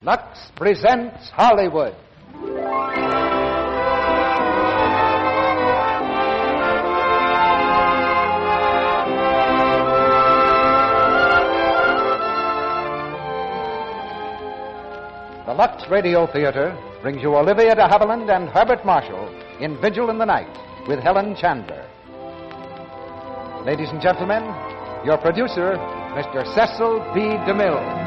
Lux presents Hollywood. The Lux Radio Theater brings you Olivia de Havilland and Herbert Marshall in Vigil in the Night with Helen Chandler. Ladies and gentlemen, your producer, Mr. Cecil B. DeMille.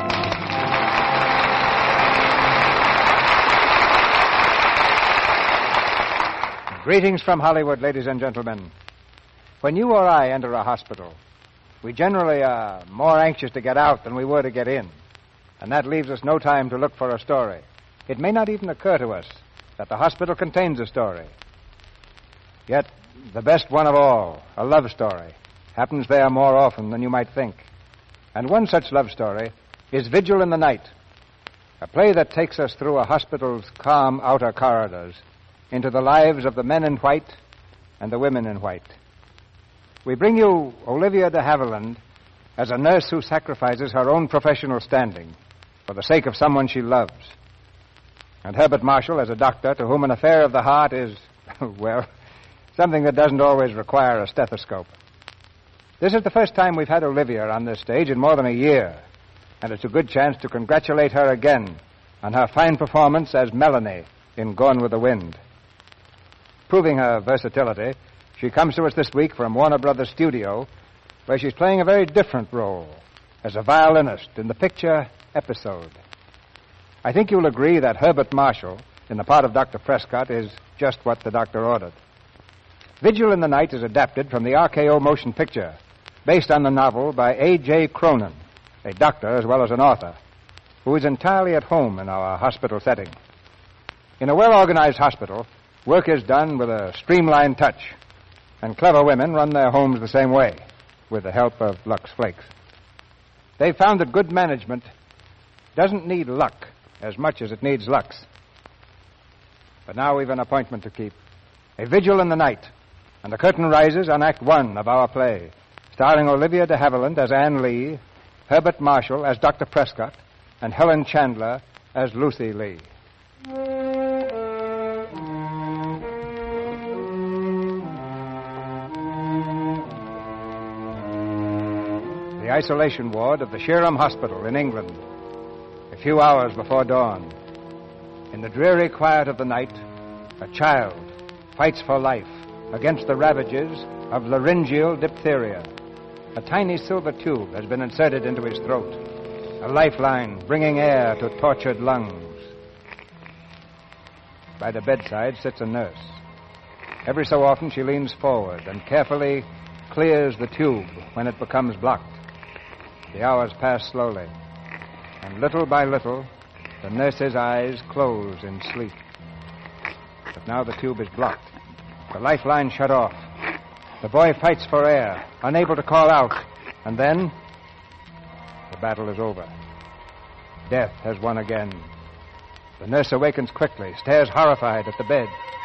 Greetings from Hollywood, ladies and gentlemen. When you or I enter a hospital, we generally are more anxious to get out than we were to get in. And that leaves us no time to look for a story. It may not even occur to us that the hospital contains a story. Yet, the best one of all, a love story, happens there more often than you might think. And one such love story is Vigil in the Night, a play that takes us through a hospital's calm outer corridors into the lives of the men in white and the women in white. We bring you Olivia de Havilland as a nurse who sacrifices her own professional standing for the sake of someone she loves, and Herbert Marshall as a doctor to whom an affair of the heart is, well, something that doesn't always require a stethoscope. This is the first time we've had Olivia on this stage in more than a year, and it's a good chance to congratulate her again on her fine performance as Melanie in Gone with the Wind. Proving her versatility, she comes to us this week from Warner Brothers Studio, where she's playing a very different role as a violinist in the picture Episode. I think you'll agree that Herbert Marshall, in the part of Dr. Prescott, is just what the doctor ordered. Vigil in the Night is adapted from the RKO motion picture, based on the novel by A.J. Cronin, a doctor as well as an author, who is entirely at home in our hospital setting. In a well-organized hospital, work is done with a streamlined touch, and clever women run their homes the same way, with the help of Lux Flakes. They've found that good management doesn't need luck as much as it needs Lux. But now we've an appointment to keep. A Vigil in the Night, and the curtain rises on Act One of our play, starring Olivia de Havilland as Anne Lee, Herbert Marshall as Dr. Prescott, and Helen Chandler as Lucy Lee. The isolation ward of the Shirham Hospital in England, a few hours before dawn. In the dreary quiet of the night, a child fights for life against the ravages of laryngeal diphtheria. A tiny silver tube has been inserted into his throat, a lifeline bringing air to tortured lungs. By the bedside sits a nurse. Every so often she leans forward and carefully clears the tube when it becomes blocked. The hours pass slowly, and little by little, the nurse's eyes close in sleep. But now the tube is blocked, the lifeline shut off. The boy fights for air, unable to call out, and then the battle is over. Death has won again. The nurse awakens quickly, stares horrified at the bed.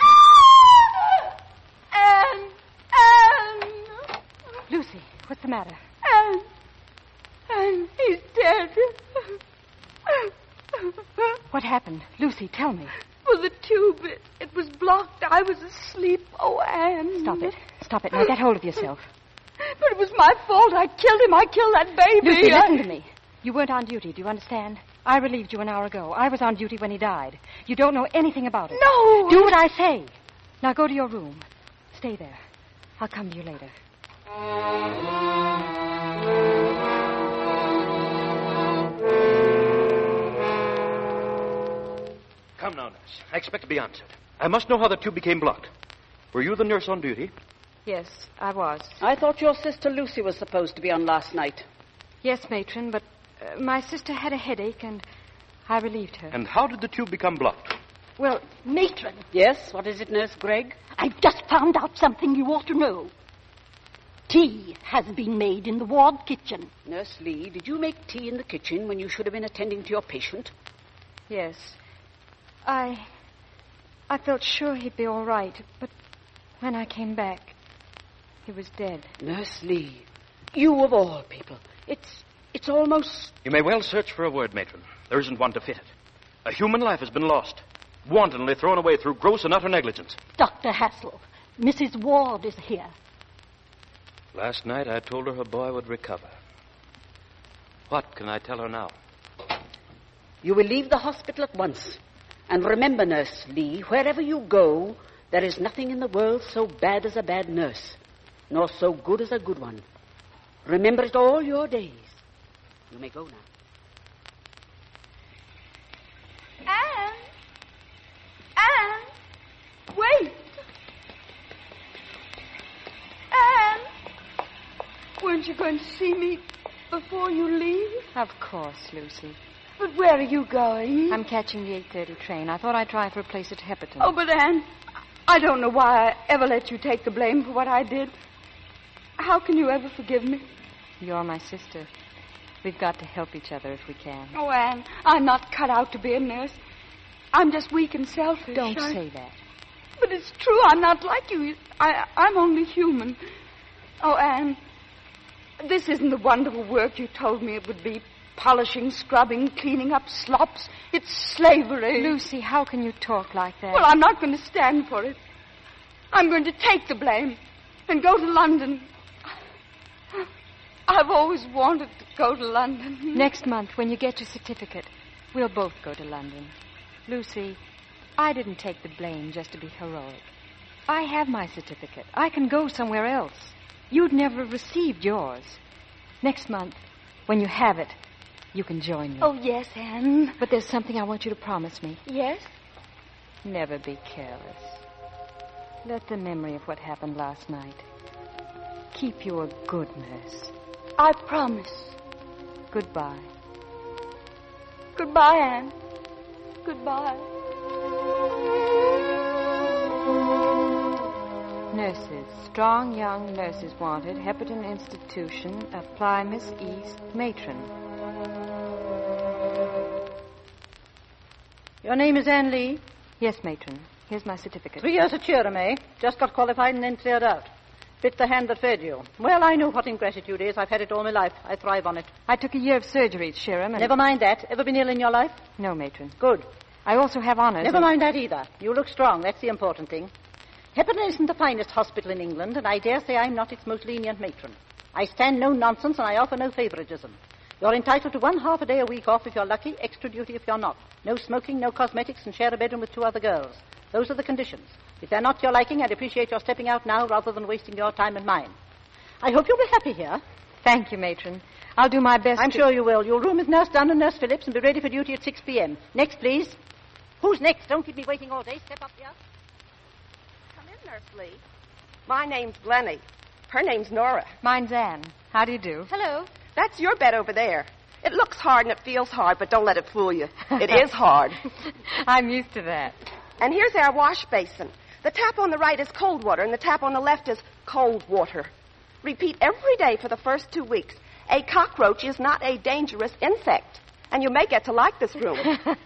Anne! Lucy, what's the matter? Anne, he's dead. What happened? Lucy, tell me. Well, the tube, it was blocked. I was asleep. Oh, Anne. Stop it. Stop it. Now get hold of yourself. But it was my fault. I killed him. I killed that baby. Lucy, listen to me. You weren't on duty, do you understand? I relieved you an hour ago. I was on duty when he died. You don't know anything about it. No. Do what I say. Now go to your room. Stay there. I'll come to you later. Come now, nurse. I expect to be answered. I must know how the tube became blocked. Were you the nurse on duty? Yes, I was. I thought your sister Lucy was supposed to be on last night. Yes, matron, but my sister had a headache and I relieved her. And how did the tube become blocked? Well, Matron. Yes, what is it, Nurse Gregg? I've just found out something you ought to know. Tea has been made in the ward kitchen. Nurse Lee, did you make tea in the kitchen when you should have been attending to your patient? yes. I felt sure he'd be all right, but when I came back, he was dead. Nurse Lee, you of all people. It's almost... You may well search for a word, matron. There isn't one to fit it. A human life has been lost, wantonly thrown away through gross and utter negligence. Dr. Hassel, Mrs. Ward is here. Last night I told her her boy would recover. What can I tell her now? You will leave the hospital at once. And remember, Nurse Lee, wherever you go, there is nothing in the world so bad as a bad nurse, nor so good as a good one. Remember it all your days. You may go now. Anne! Wait! Anne! Weren't you going to see me before you leave? Of course, Lucy. But where are you going? I'm catching the 8:30 train. I thought I'd try for a place at Hepperton. Oh, but Anne, I don't know why I ever let you take the blame for what I did. How can you ever forgive me? You're my sister. We've got to help each other if we can. Oh, Anne, I'm not cut out to be a nurse. I'm just weak and selfish. Don't say that. But it's true. I'm not like you. I'm only human. Oh, Anne, this isn't the wonderful work you told me it would be. Polishing, scrubbing, cleaning up slops. It's slavery. Lucy, how can you talk like that? Well, I'm not going to stand for it. I'm going to take the blame and go to London. I've always wanted to go to London. Next month, when you get your certificate, we'll both go to London. Lucy, I didn't take the blame just to be heroic. I have my certificate. I can go somewhere else. You'd never have received yours. Next month, when you have it, you can join me. Oh, yes, Anne. But there's something I want you to promise me. Yes? Never be careless. Let the memory of what happened last night keep you a good nurse. I promise. Goodbye. Goodbye, Anne. Goodbye. Nurses. Strong young nurses wanted. Hepperton Institution. Apply Miss East. Matron. Your name is Anne Lee? Yes, Matron. Here's my certificate. 3 years at Shirham, eh? Just got qualified and then cleared out. Bit the hand that fed you. Well, I know what ingratitude is. I've had it all my life. I thrive on it. I took a year of surgery at Shirham and... Never mind that. Ever been ill in your life? No, Matron. Good. I also have honors. Never mind that either. You look strong. That's the important thing. Hepperton isn't the finest hospital in England, and I dare say I'm not its most lenient matron. I stand no nonsense, and I offer no favoritism. You're entitled to 1/2 a day a week off if you're lucky, extra duty if you're not. No smoking, no cosmetics, and share a bedroom with 2 other girls. Those are the conditions. If they're not to your liking, I'd appreciate your stepping out now rather than wasting your time and mine. I hope you'll be happy here. Thank you, Matron. I'll do my best. I'm sure you will. You'll room with Nurse Dunn and Nurse Phillips and be ready for duty at 6 p.m. Next, please. Who's next? Don't keep me waiting all day. Step up here. Come in, Nurse Lee. My name's Glennie. Her name's Nora. Mine's Anne. How do you do? Hello. That's your bed over there. It looks hard and it feels hard, but don't let it fool you. It is hard. I'm used to that. And here's our wash basin. The tap on the right is cold water, and the tap on the left is cold water. Repeat every day for the first 2 weeks. A cockroach is not a dangerous insect, and you may get to like this room.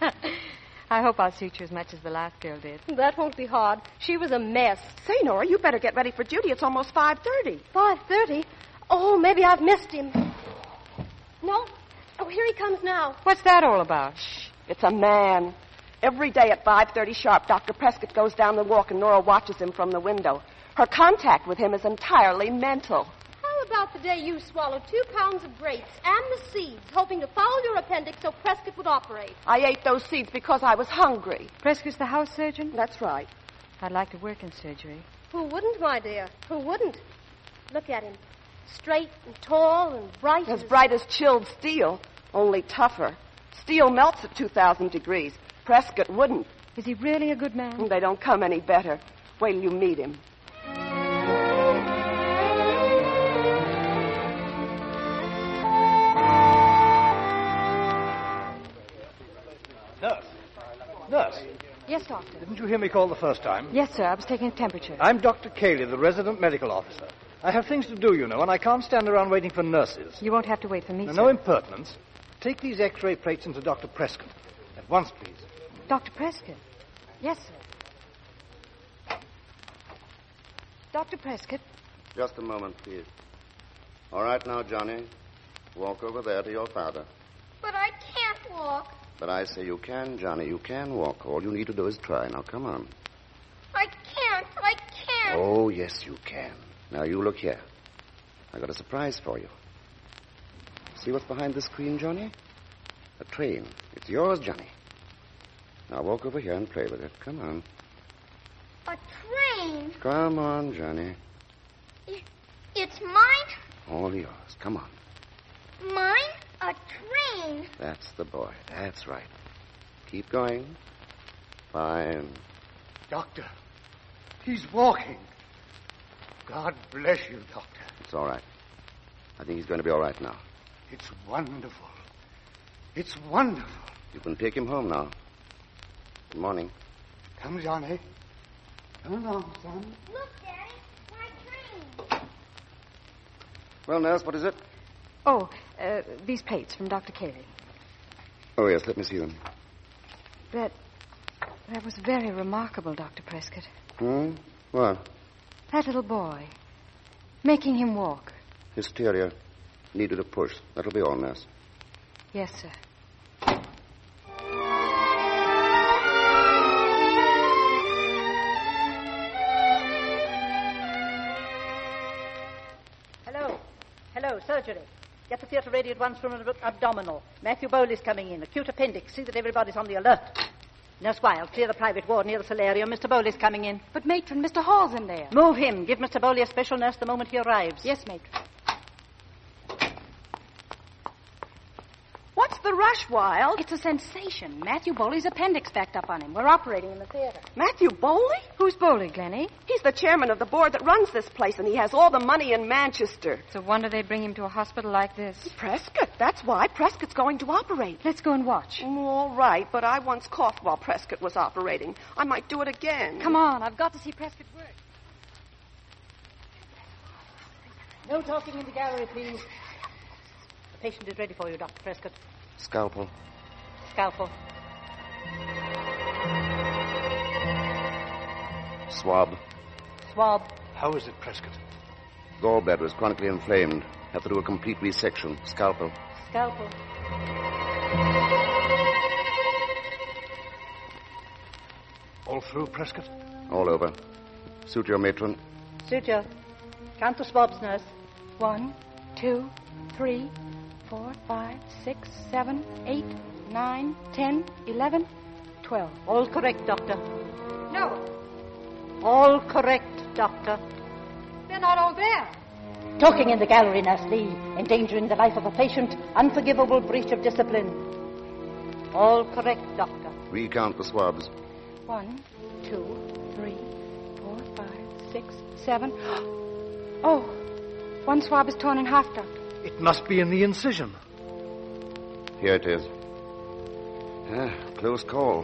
I hope I'll suit you as much as the last girl did. That won't be hard. She was a mess. Say, Nora, you better get ready for duty. It's almost 5:30. 5:30? Oh, maybe I've missed him. No? Oh, here he comes now. What's that all about? Shh. It's a man. Every day at 5:30 sharp, Dr. Prescott goes down the walk and Nora watches him from the window. Her contact with him is entirely mental. How about the day you swallowed 2 pounds of grapes and the seeds, hoping to foul your appendix so Prescott would operate? I ate those seeds because I was hungry. Prescott's the house surgeon? That's right. I'd like to work in surgery. Who wouldn't, my dear? Who wouldn't? Look at him. Straight and tall and bright. As bright as chilled steel, only tougher. Steel melts at 2,000 degrees. Prescott wouldn't. Is he really a good man? They don't come any better. Wait till you meet him. Nurse. Yes, doctor. Didn't you hear me call the first time? Yes, sir. I was taking a temperature. I'm Dr. Cayley, the resident medical officer. I have things to do, you know, and I can't stand around waiting for nurses. You won't have to wait for me, Now, sir. no impertinence. Take these X-ray plates into Dr. Prescott. At once, please. Dr. Prescott? Yes, sir. Dr. Prescott? Just a moment, please. All right now, Johnny. Walk over there to your father. But I can't walk. But I say you can, Johnny. You can walk. All you need to do is try. Now, come on. I can't. Oh, yes, you can. Now, you look here. I got a surprise for you. See what's behind the screen, Johnny? A train. It's yours, Johnny. Now, walk over here and play with it. Come on. A train? Come on, Johnny. It's mine? All yours. Come on. Mine? A train? That's the boy. That's right. Keep going. Fine. Doctor, he's walking. God bless you, Doctor. It's all right. I think he's going to be all right now. It's wonderful. It's wonderful. You can take him home now. Good morning. Come, Johnny. Come along, son. Look, Daddy, my train. Well, nurse, what is it? Oh, these plates from Dr. Cayley. Oh, yes, let me see them. That was very remarkable, Dr. Prescott. What? That little boy. Making him walk. Hysteria. Needed a push. That'll be all, nurse. Yes, sir. Hello, surgery. Get the theatre ready at once for an abdominal. Matthew Bowley's coming in. Acute appendix. See that everybody's on the alert. Nurse Wilde, clear the private ward near the solarium. Mr. Bowley's coming in. But, Matron, Mr. Hall's in there. Move him. Give Mr. Bowley a special nurse the moment he arrives. Yes, Matron. What's the rush, Wilde? It's a sensation. Matthew Bowley's appendix backed up on him. We're operating in the theater. Matthew Bowley? Who's Bowley, Glennie? He's the chairman of the board that runs this place, and he has all the money in Manchester. It's a wonder they bring him to a hospital like this. Prescott. That's why Prescott's going to operate. Let's go and watch. All right, but I once coughed while Prescott was operating. I might do it again. Come on, I've got to see Prescott work. No talking in the gallery, please. The patient is ready for you, Dr. Prescott. Scalpel. Scalpel. Swab. Swab. How is it, Prescott? Gallbladder is chronically inflamed. Have to do a complete resection. Scalpel. Scalpel. All through, Prescott? All over. Suture, matron. Suture. Count the swabs, nurse. 1, 2, 3, 4, 5, 6, 7, 8, 9, 10, 11, 12. All correct, Doctor. No, All correct, Doctor. they're not all there. Talking in the gallery, Nurse Lee. Endangering the life of a patient. Unforgivable breach of discipline. All correct, Doctor. Recount the swabs. 1, 2, 3, 4, 5, 6, 7. Oh, one swab is torn in half, Doctor. It must be in the incision. Here it is. Close call.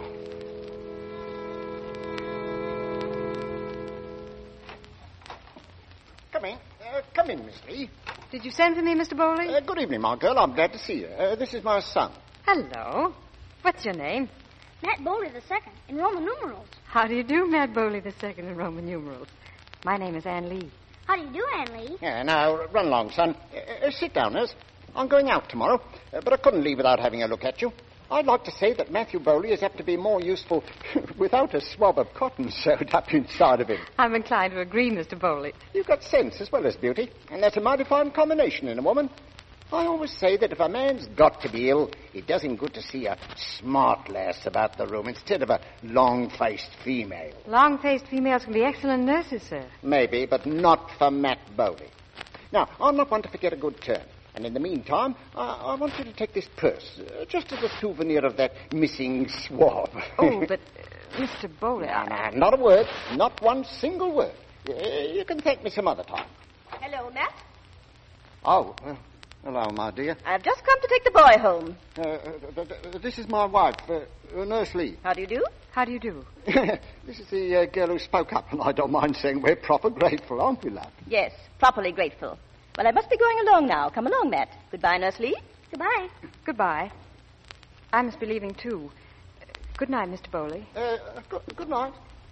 Come in, Miss Lee. Did you send for me, Mr. Bowley? Good evening, my girl. I'm glad to see you. This is my son. Hello. What's your name? Matt Bowley II, in Roman numerals. How do you do, Matt Bowley II in Roman numerals? My name is Ann Lee. How do you do, Ann Lee? Now, run along, son. Sit down, nurse. I'm going out tomorrow, but I couldn't leave without having a look at you. I'd like to say that Matthew Bowley is apt to be more useful without a swab of cotton sewed up inside of him. I'm inclined to agree, Mr. Bowley. You've got sense as well as beauty, and that's a mighty fine combination in a woman. I always say that if a man's got to be ill, it does him good to see a smart lass about the room instead of a long-faced female. Long-faced females can be excellent nurses, sir. Maybe, but not for Matt Bowley. Now, I'm not one to forget a good turn. And in the meantime, I want you to take this purse, just as a souvenir of that missing swab. Oh, but, Mr. Bowley... No, not a word. Not one single word. You can thank me some other time. Hello, Matt. Oh, hello, my dear. I've just come to take the boy home. This is my wife, Nurse Lee. How do you do? How do you do? This is the girl who spoke up, and I don't mind saying we're proper grateful, aren't we, lad? Yes, properly grateful. Well, I must be going along now. Come along, Matt. Goodbye, Nurse Lee. Goodbye. Goodbye. I must be leaving, too. Good night, Mr. Bowley. Good night.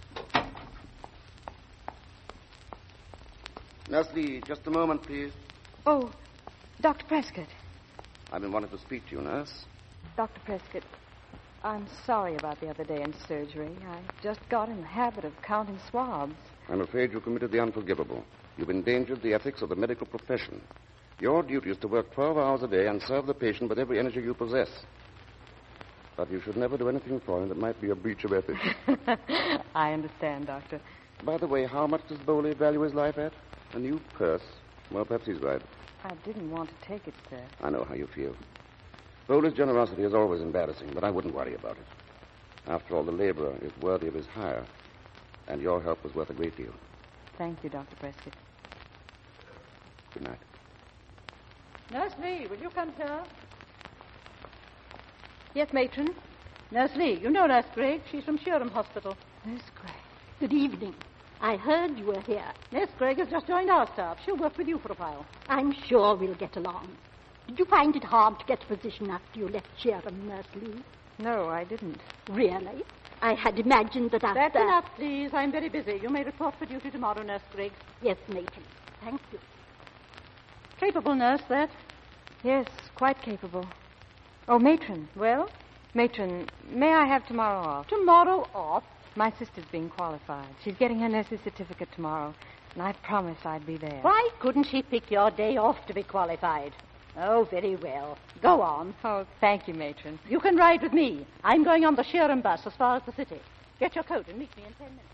Nurse Lee, just a moment, please. Oh, Dr. Prescott. I've been wanting to speak to you, nurse. Dr. Prescott, I'm sorry about the other day in surgery. I just got in the habit of counting swabs. I'm afraid you committed the unforgivable. You've endangered the ethics of the medical profession. Your duty is to work 12 hours a day and serve the patient with every energy you possess. But you should never do anything for him that might be a breach of ethics. I understand, Doctor. By the way, how much does Bowley value his life at? A new purse. Well, perhaps he's right. I didn't want to take it, sir. I know how you feel. Bowley's generosity is always embarrassing, but I wouldn't worry about it. After all, the laborer is worthy of his hire, and your help was worth a great deal. Thank you, Dr. Prescott. Good night. Nurse Lee, will you come here? Yes, matron. Nurse Lee, you know Nurse Gregg. She's from Shoreham Hospital. Nurse Gregg. Good evening. I heard you were here. Nurse Gregg has just joined our staff. She'll work with you for a while. I'm sure we'll get along. Did you find it hard to get a position after you left Shoreham, Nurse Lee? No, I didn't. Really? I had imagined that after... That's enough, please. I'm very busy. You may report for duty tomorrow, Nurse Gregg. Yes, matron. Thank you. Capable nurse, that? Yes, quite capable. Oh, matron. Well? Matron, may I have tomorrow off? Tomorrow off? My sister's being qualified. She's getting her nurse's certificate tomorrow, and I promised I'd be there. Why couldn't she pick your day off to be qualified? Oh, very well. Go on. Oh, thank you, matron. You can ride with me. I'm going on the Shoreham bus as far as the city. Get your coat and meet me in 10 minutes.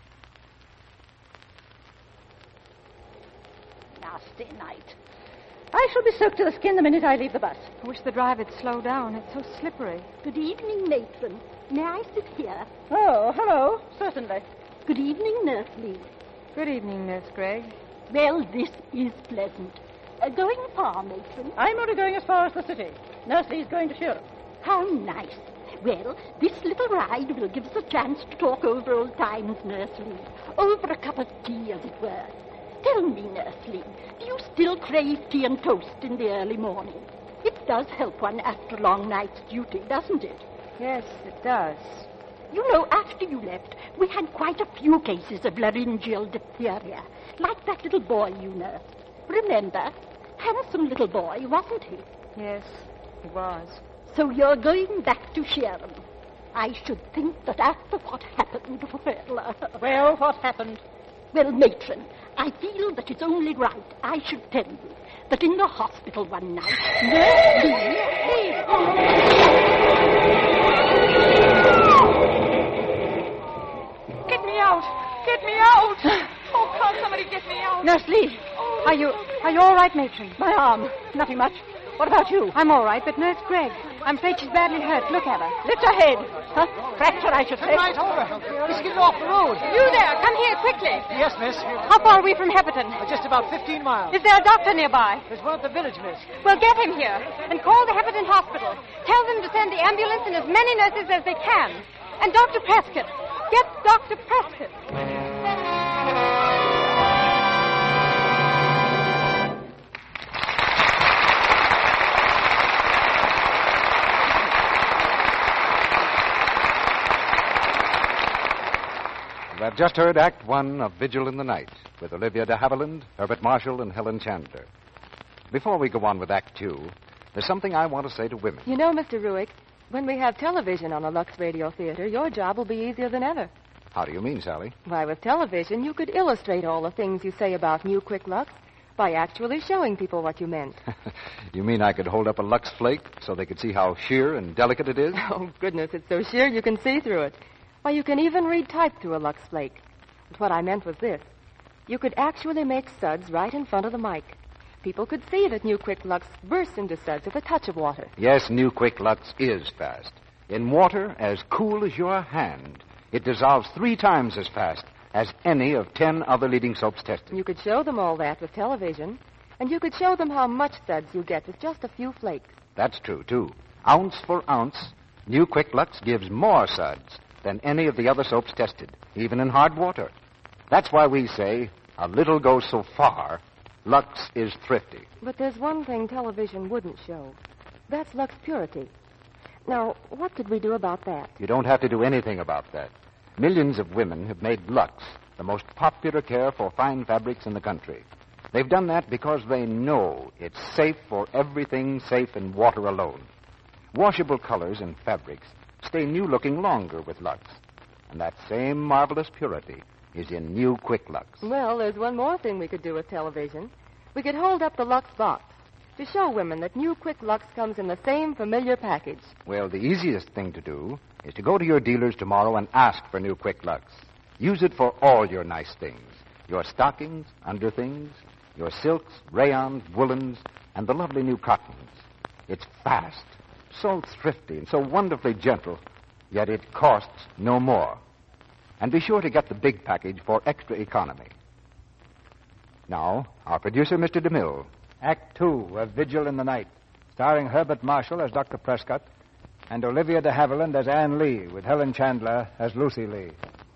Nasty night. I shall be soaked to the skin the minute I leave the bus. I wish the driver'd slow down. It's so slippery. Good evening, matron. May I sit here? Oh, hello. Certainly. Good evening, Nurse Lee. Good evening, Nurse Gregg. Well, this is pleasant. Going far, matron? I'm only going as far as the city. Nurse Lee's going to Shoreham. How nice. Well, this little ride will give us a chance to talk over old times, Nurse Lee. Over a cup of tea, as it were. Tell me, Nurse Lee, do you still crave tea and toast in the early morning? It does help one after a long night's duty, doesn't it? Yes, it does. You know, after you left, we had quite a few cases of laryngeal diphtheria, like that little boy you nursed. Remember? Handsome little boy, wasn't he? Yes, he was. So you're going back to Shoreham. I should think that after what happened, Well, what happened? Well, matron, I feel that it's only right I should tell you that in the hospital one night, Nurse Lee... Get me out! Get me out! Oh, can't somebody get me out? Nurse Lee. Are you all right, matron? My arm. Nothing much. What about you? I'm all right, but Nurse Gregg, I'm afraid she's badly hurt. Look at her. Lift her head. Huh? Fracture, I should say. Right over. Let's get it off the road. You there, come here quickly. Yes, miss. How far are we from Hepperton? Just about 15 miles. Is there a doctor nearby? There's one at the village, miss. Well, get him here and call the Hepperton Hospital. Tell them to send the ambulance and as many nurses as they can. And Dr. Prescott. Get Dr. Prescott. You have just heard Act One of Vigil in the Night with Olivia de Havilland, Herbert Marshall, and Helen Chandler. Before we go on with Act Two, there's something I want to say to women. You know, Mr. Ruick, when we have television on a Lux Radio Theater, your job will be easier than ever. How do you mean, Sally? Why, with television, you could illustrate all the things you say about New Quick Lux by actually showing people what you meant. You mean I could hold up a Lux Flake so they could see how sheer and delicate it is? Oh, goodness, it's so sheer you can see through it. Why, you can even read type through a Lux Flake. But what I meant was this. You could actually make suds right in front of the mic. People could see that New Quick Lux bursts into suds with a touch of water. Yes, New Quick Lux is fast. In water as cool as your hand, it dissolves 3 times as fast as any of 10 other leading soaps tested. You could show them all that with television, and you could show them how much suds you get with just a few flakes. That's true, too. Ounce for ounce, New Quick Lux gives more suds than any of the other soaps tested, even in hard water. That's why we say, a little goes so far, Lux is thrifty. But there's one thing television wouldn't show. That's Lux Purity. Now, what could we do about that? You don't have to do anything about that. Millions of women have made Lux the most popular care for fine fabrics in the country. They've done that because they know it's safe for everything safe in water alone. Washable colors and fabrics stay new-looking longer with Lux. And that same marvelous purity is in new Quick Lux. Well, there's one more thing we could do with television. We could hold up the Lux box to show women that new Quick Lux comes in the same familiar package. Well, the easiest thing to do is to go to your dealers tomorrow and ask for new Quick Lux. Use it for all your nice things. Your stockings, underthings, your silks, rayons, woolens, and the lovely new cottons. It's fast, so thrifty, and so wonderfully gentle, yet it costs no more. And be sure to get the big package for extra economy. Now, our producer, Mr. DeMille. Act 2 of Vigil in the Night, starring Herbert Marshall as Dr. Prescott and Olivia de Havilland as Anne Lee, with Helen Chandler as Lucy Lee.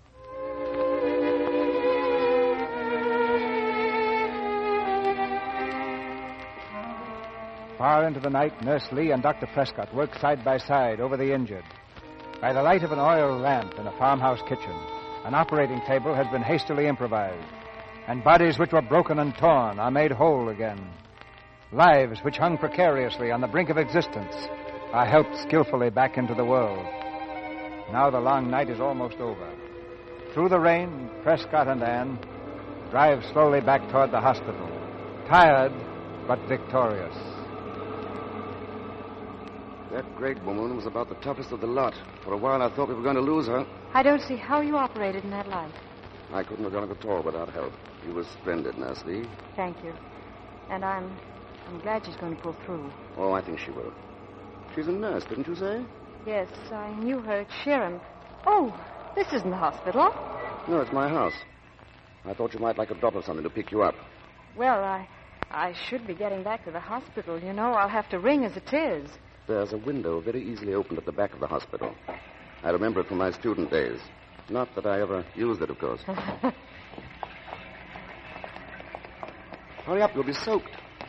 Far into the night, Nurse Lee and Dr. Prescott work side by side over the injured. By the light of an oil lamp in a farmhouse kitchen, an operating table has been hastily improvised, and bodies which were broken and torn are made whole again. Lives which hung precariously on the brink of existence are helped skillfully back into the world. Now the long night is almost over. Through the rain, Prescott and Anne drive slowly back toward the hospital, tired but victorious. That great woman was about the toughest of the lot. For a while, I thought we were going to lose her. I don't see how you operated in that light. I couldn't have done it at all without help. You were splendid, Nurse Lee. Thank you. And I'm glad she's going to pull through. Oh, I think she will. She's a nurse, didn't you say? Yes, I knew her at Sharon. Oh, this isn't the hospital. No, it's my house. I thought you might like a drop of something to pick you up. Well, I should be getting back to the hospital. You know, I'll have to ring as it is. There's a window very easily opened at the back of the hospital. I remember it from my student days. Not that I ever used it, of course. Hurry up, you'll be soaked.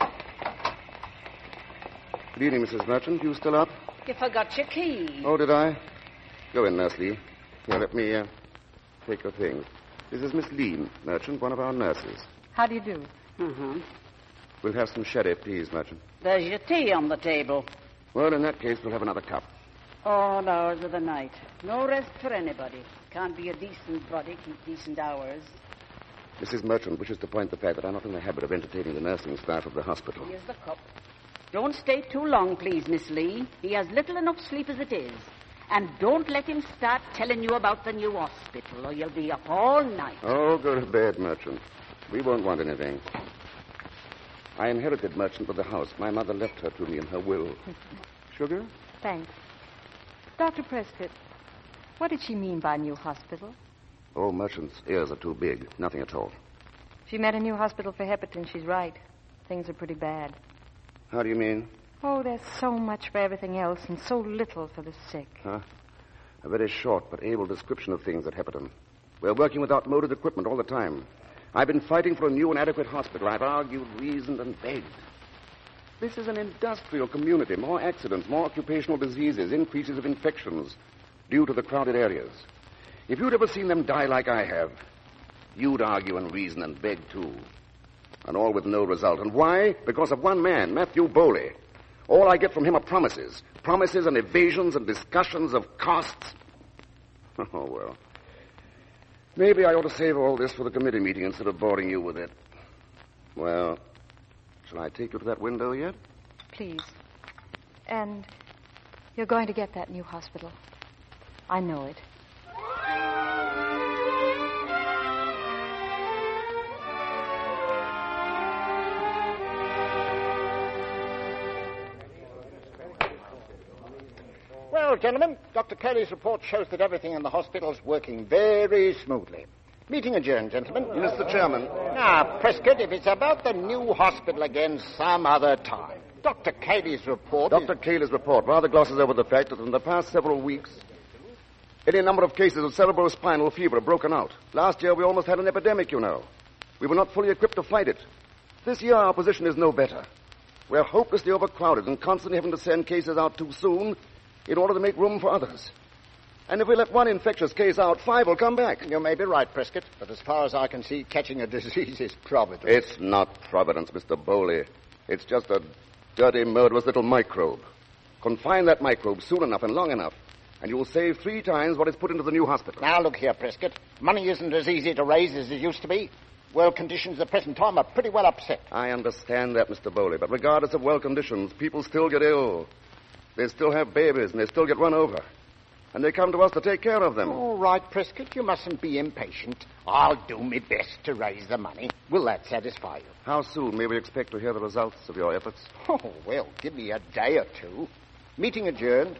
Good evening, Mrs. Merchant. You still up? You forgot your key. Oh, did I? Go in, Nurse Lee. Here, let me take your things. This is Miss Lee, Merchant, one of our nurses. How do you do? Mm-hmm. We'll have some sherry, please, Merchant. There's your tea on the table. Well, in that case, we'll have another cup. All hours of the night. No rest for anybody. Can't be a decent body keep decent hours. Mrs. Merchant wishes to point the fact that I'm not in the habit of entertaining the nursing staff of the hospital. Here's the cup. Don't stay too long, please, Miss Lee. He has little enough sleep as it is. And don't let him start telling you about the new hospital, or you'll be up all night. Oh, go to bed, Merchant. We won't want anything. I inherited Merchant with the house. My mother left her to me in her will. Sugar? Thanks. Dr. Prescott, what did she mean by new hospital? Oh, Merchant's ears are too big. Nothing at all. She meant a new hospital for hepatins. She's right. Things are pretty bad. How do you mean? Oh, there's so much for everything else and so little for the sick. Huh? A very short but able description of things at Hepperton. We're working with outmoded equipment all the time. I've been fighting for a new and adequate hospital. I've argued, reasoned, and begged. This is an industrial community. More accidents, more occupational diseases, increases of infections due to the crowded areas. If you'd ever seen them die like I have, you'd argue and reason and beg too. And all with no result. And why? Because of one man, Matthew Bowley. All I get from him are promises. Promises and evasions and discussions of costs. Oh, well. Maybe I ought to save all this for the committee meeting instead of boring you with it. Well, shall I take you to that window yet? Please. And you're going to get that new hospital. I know it. Well, gentlemen, Dr. Kelly's report shows that everything in the hospital is working very smoothly. Meeting adjourned, gentlemen. Mr. Chairman. Now, Prescott, if it's about the new hospital again some other time. Dr. Cayley's report Dr. Cayley's report rather glosses over the fact that in the past several weeks, any number of cases of cerebrospinal fever have broken out. Last year, we almost had an epidemic, you know. We were not fully equipped to fight it. This year, our position is no better. We're hopelessly overcrowded and constantly having to send cases out too soon in order to make room for others. And if we let one infectious case out, 5 will come back. You may be right, Prescott, but as far as I can see, catching a disease is providence. It's not providence, Mr. Bowley. It's just a dirty, murderous little microbe. Confine that microbe soon enough and long enough, and you will save 3 times what is put into the new hospital. Now, look here, Prescott. Money isn't as easy to raise as it used to be. World conditions at the present time are pretty well upset. I understand that, Mr. Bowley, but regardless of world conditions, people still get ill. They still have babies, and they still get run over. And they come to us to take care of them. All right, Prescott, you mustn't be impatient. I'll do my best to raise the money. Will that satisfy you? How soon may we expect to hear the results of your efforts? Oh, well, give me a day or 2. Meeting adjourned.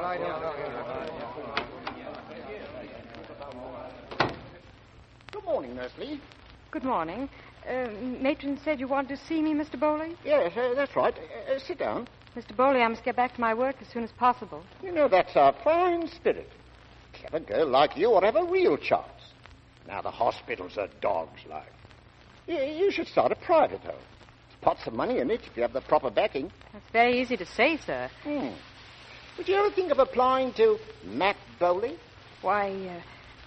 Good morning, Nurse Lee. Good morning. Matron said you wanted to see me, Mr. Bowley? Yes, that's right. Sit down. Mr. Bowley, I must get back to my work as soon as possible. You know, that's a fine spirit. A clever girl like you ought to have a real chance. Now, the hospitals are dogs like. You should start a private home. There's pots of money in it if you have the proper backing. That's very easy to say, sir. Would you ever think of applying to Matt Bowley? Why,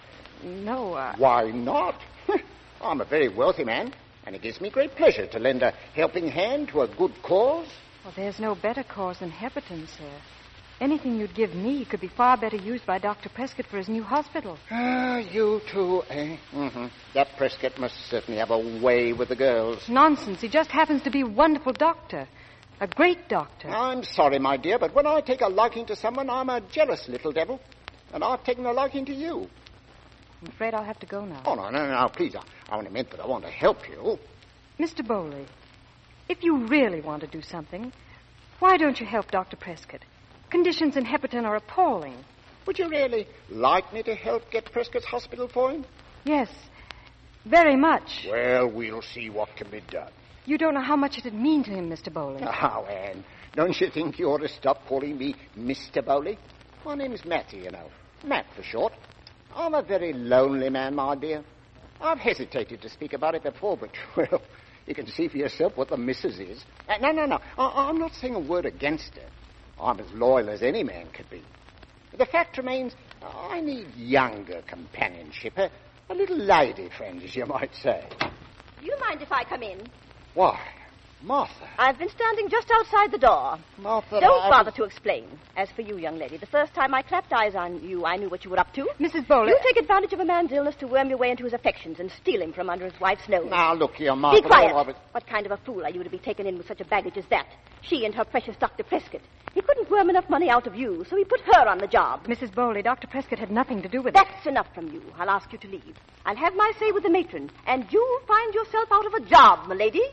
no. Why not? I'm a very wealthy man, and it gives me great pleasure to lend a helping hand to a good cause. Well, there's no better cause than Hepperton, sir. Anything you'd give me could be far better used by Dr. Prescott for his new hospital. You too, eh? Mm-hmm. That Prescott must certainly have a way with the girls. Nonsense. He just happens to be a wonderful doctor. A great doctor. I'm sorry, my dear, but when I take a liking to someone, I'm a jealous little devil. And I've taken a liking to you. I'm afraid I'll have to go now. Oh, no, please. I only meant that I want to help you. Mr. Bowley, if you really want to do something, why don't you help Dr. Prescott? Conditions in Hepperton are appalling. Would you really like me to help get Prescott's hospital for him? Yes, very much. Well, we'll see what can be done. You don't know how much it'd mean to him, Mr. Bowley. Oh, Anne, don't you think you ought to stop calling me Mr. Bowley? My name's Matty, you know. Matt for short. I'm a very lonely man, my dear. I've hesitated to speak about it before, but, well, you can see for yourself what the missus is. No. I'm not saying a word against her. I'm as loyal as any man could be. The fact remains, I need younger companionship, a little lady friend, as you might say. Do you mind if I come in? Why, Martha. I've been standing just outside the door. Martha, Don't bother to explain. As for you, young lady, the first time I clapped eyes on you, I knew what you were up to. Mrs. Bowley. You take advantage of a man's illness to worm your way into his affections and steal him from under his wife's nose. Now, look here, Martha. Be quiet. What kind of a fool are you to be taken in with such a baggage as that? She and her precious Dr. Prescott. He couldn't worm enough money out of you, so he put her on the job. Mrs. Bowley, Dr. Prescott had nothing to do with it. That's enough from you. I'll ask you to leave. I'll have my say with the matron, and you'll find yourself out of a job, m'lady.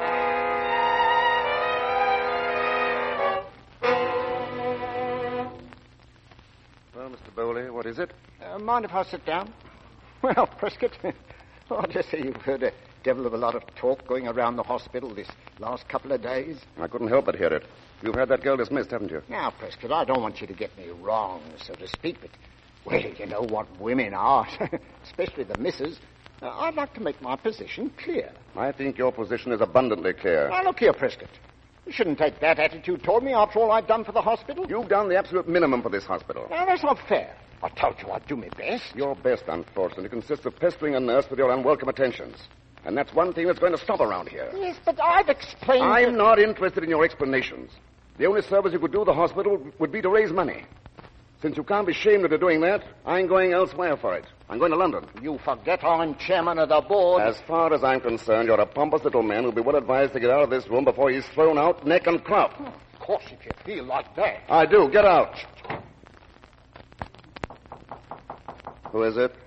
Well, Mr. Bowley, what is it? Mind if I sit down? Well, Prescott, I just say you've heard a devil of a lot of talk going around the hospital this last couple of days. I couldn't help but hear it. You've had that girl dismissed, haven't you? Now, Prescott, I don't want you to get me wrong, so to speak, but, well, you know what women are, especially the missus. I'd like to make my position clear. I think your position is abundantly clear. Now, look here, Prescott. You shouldn't take that attitude toward me after all I've done for the hospital. You've done the absolute minimum for this hospital. Now, that's not fair. I told you I'd do my best. Your best, unfortunately, consists of pestering a nurse with your unwelcome attentions. And that's one thing that's going to stop around here. Yes, but I've explained... I'm not interested in your explanations. The only service you could do the hospital would be to raise money. Since you can't be shamed into doing that, I'm going elsewhere for it. I'm going to London. You forget I'm chairman of the board. As far as I'm concerned, you're a pompous little man who'll be well advised to get out of this room before he's thrown out neck and crop. Of course, if you feel like that. I do. Get out. Who is it?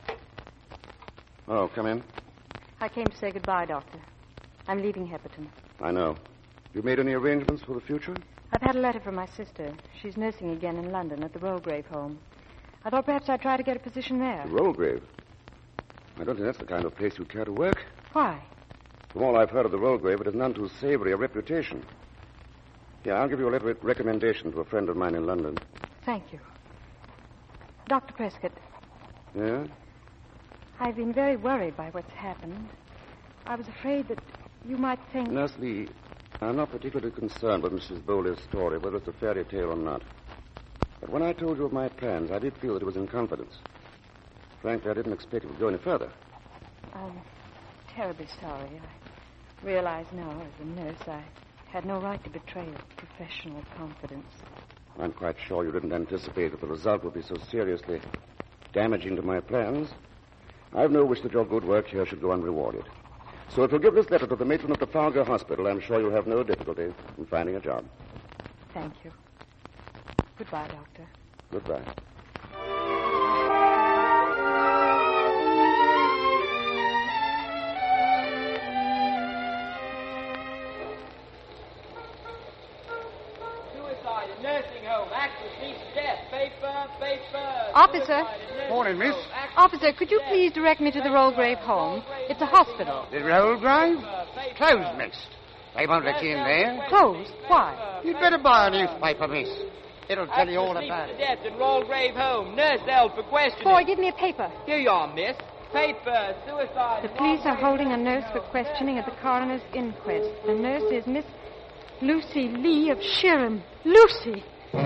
Oh, come in. I came to say goodbye, Doctor. I'm leaving Hepperton. I know. You made any arrangements for the future? I've had a letter from my sister. She's nursing again in London at the Rollgrave home. I thought perhaps I'd try to get a position there. The Rollgrave? I don't think that's the kind of place you'd care to work. Why? From all I've heard of the Rollgrave, it has none too savory a reputation. Yeah, I'll give you a letter of recommendation to a friend of mine in London. Thank you. Dr. Prescott. Yeah? I've been very worried by what's happened. I was afraid that you might think... Nurse Lee, I'm not particularly concerned with Mrs. Bowley's story, whether it's a fairy tale or not. But when I told you of my plans, I did feel that it was in confidence. Frankly, I didn't expect it would go any further. I'm terribly sorry. I realize now, as a nurse, I had no right to betray a professional confidence. I'm quite sure you didn't anticipate that the result would be so seriously damaging to my plans. I've no wish that your good work here should go unrewarded. So if you'll give this letter to the matron of the Trafalgar Hospital, I'm sure you'll have no difficulty in finding a job. Thank you. Goodbye, Doctor. Goodbye. Nursing home. Actress meets death. Paper. Officer. Morning, miss. Officer, could you please direct me to the Rollgrave home? It's a hospital. The Rollgrave? Closed, miss. They won't let you in there. Closed? Why? You'd better buy a newspaper, miss. It'll tell you all about it. Death in Rollgrave home. Nurse held for questioning. Boy, give me a paper. Here you are, miss. Paper. Suicide. The police are holding a nurse for questioning at the coroner's inquest. The nurse is Miss Lucy Lee of Shirham. Lucy!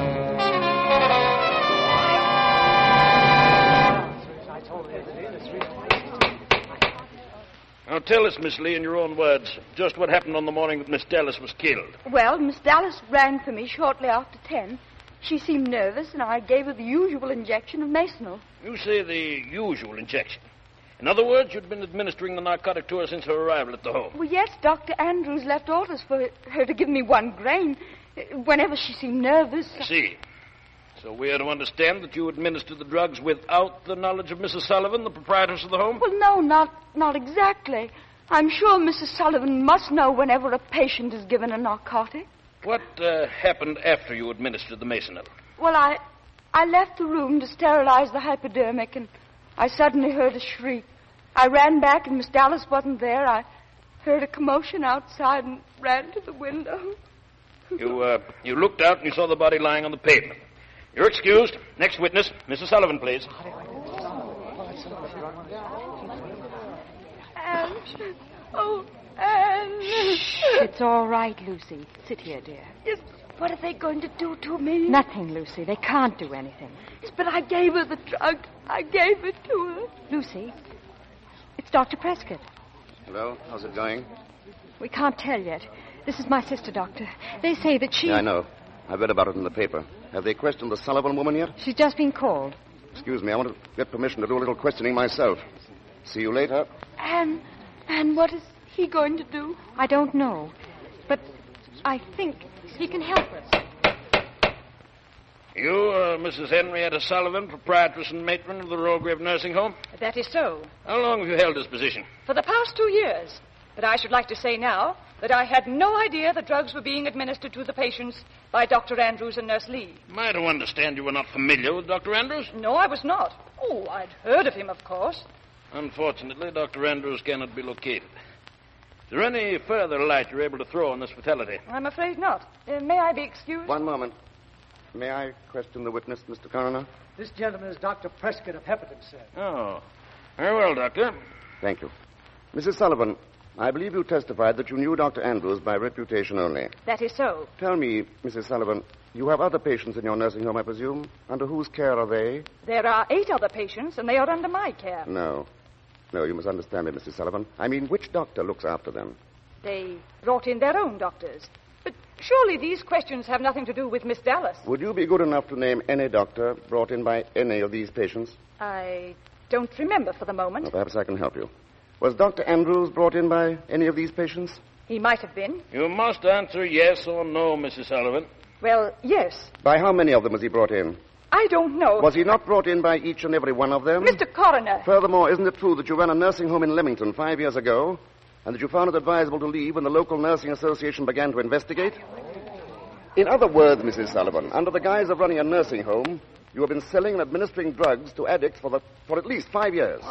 Now tell us, Miss Lee, in your own words, just what happened on the morning that Miss Dallas was killed. Well, Miss Dallas rang for me shortly after 10. She seemed nervous, and I gave her the usual injection of Masonal. You say the usual injection. In other words, you'd been administering the narcotic to her since her arrival at the home. Well, yes, Dr. Andrews left orders for her to give me 1 grain whenever she seemed nervous. I see. So we are to understand that you administered the drugs without the knowledge of Mrs. Sullivan, the proprietress of the home? Well, no, not exactly. I'm sure Mrs. Sullivan must know whenever a patient is given a narcotic. What happened after you administered the Masonal? Well, I left the room to sterilize the hypodermic, and I suddenly heard a shriek. I ran back, and Miss Dallas wasn't there. I heard a commotion outside and ran to the window. You looked out and you saw the body lying on the pavement. You're excused. Next witness, Mrs. Sullivan, please. Anne. Oh, Anne. It's all right, Lucy. Sit here, dear. Yes, what are they going to do to me? Nothing, Lucy. They can't do anything. Yes, but I gave her the drug. I gave it to her. Lucy, it's Dr. Prescott. Hello, how's it going? We can't tell yet. This is my sister, Doctor. They say that she... Yeah, I know. I read about it in the paper. Have they questioned the Sullivan woman yet? She's just been called. Excuse me, I want to get permission to do a little questioning myself. See you later. And what is he going to do? I don't know. But I think he can help us. You, Mrs. Henrietta Sullivan, proprietress and matron of the Rollgrave Nursing Home? That is so. How long have you held this position? For the past 2 years. But I should like to say now that I had no idea the drugs were being administered to the patients by Dr. Andrews and Nurse Lee. Am I to understand you were not familiar with Dr. Andrews? No, I was not. Oh, I'd heard of him, of course. Unfortunately, Dr. Andrews cannot be located. Is there any further light you're able to throw on this fatality? I'm afraid not. May I be excused? One moment. May I question the witness, Mr. Coroner? This gentleman is Dr. Prescott of Hepperton, sir. Oh. Very well, Doctor. Thank you. Mrs. Sullivan, I believe you testified that you knew Dr. Andrews by reputation only. That is so. Tell me, Mrs. Sullivan, you have other patients in your nursing home, I presume? Under whose care are they? There are 8 other patients, and they are under my care. No, you must understand me, Mrs. Sullivan. I mean, which doctor looks after them? They brought in their own doctors. But surely these questions have nothing to do with Miss Dallas. Would you be good enough to name any doctor brought in by any of these patients? I don't remember for the moment. Well, perhaps I can help you. Was Dr. Andrews brought in by any of these patients? He might have been. You must answer yes or no, Mrs. Sullivan. Well, yes. By how many of them was he brought in? I don't know. Was he not brought in by each and every one of them? Mr. Coroner. Furthermore, isn't it true that you ran a nursing home in Leamington 5 years ago, and that you found it advisable to leave when the local nursing association began to investigate? In other words, Mrs. Sullivan, under the guise of running a nursing home, you have been selling and administering drugs to addicts for at least 5 years.